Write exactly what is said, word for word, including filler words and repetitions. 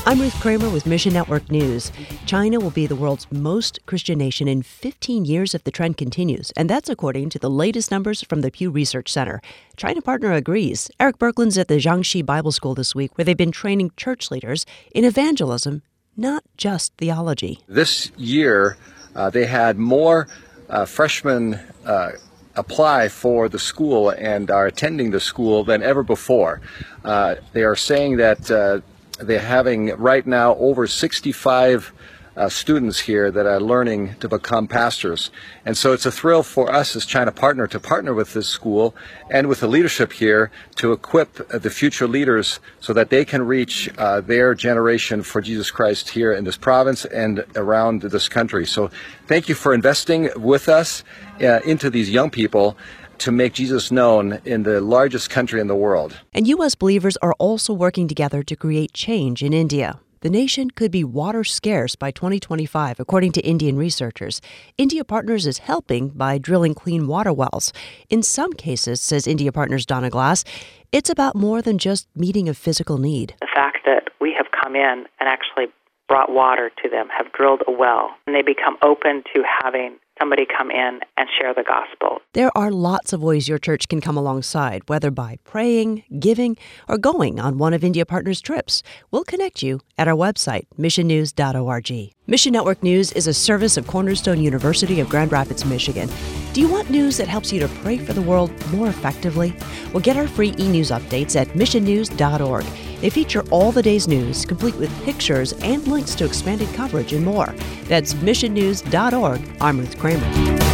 I'm Ruth Kramer with Mission Network News. China will be the world's most Christian nation in fifteen years if the trend continues, and that's according to the latest numbers from the Pew Research Center. China partner agrees. Eric Berglund's at the Jiangxi Bible School this week, where they've been training church leaders in evangelism, not just theology. This year, uh, they had more uh, freshmen uh, apply for the school and are attending the school than ever before. Uh, they are saying that uh, they're having right now over sixty-five uh, students here that are learning to become pastors. And so it's a thrill for us as China partner to partner with this school and with the leadership here to equip the future leaders so that they can reach uh, their generation for Jesus Christ here in this province and around this country. So thank you for investing with us uh, into these young people to make Jesus known in the largest country in the world. And U S believers are also working together to create change in India. The nation could be water scarce by twenty twenty-five, according to Indian researchers. India Partners is helping by drilling clean water wells. In some cases, says India Partners' Donna Glass, it's about more than just meeting a physical need. The fact that we have come in and actually brought water to them, have drilled a well, and they become open to having somebody come in and share the gospel. There are lots of ways your church can come alongside, whether by praying, giving, or going on one of India Partners' trips. We'll connect you at our website, mission news dot org. Mission Network News is a service of Cornerstone University of Grand Rapids, Michigan. Do you want news that helps you to pray for the world more effectively? Well, get our free e-news updates at mission news dot org. They feature all the day's news, complete with pictures and links to expanded coverage and more. That's mission news dot org. I'm Ruth Kramer.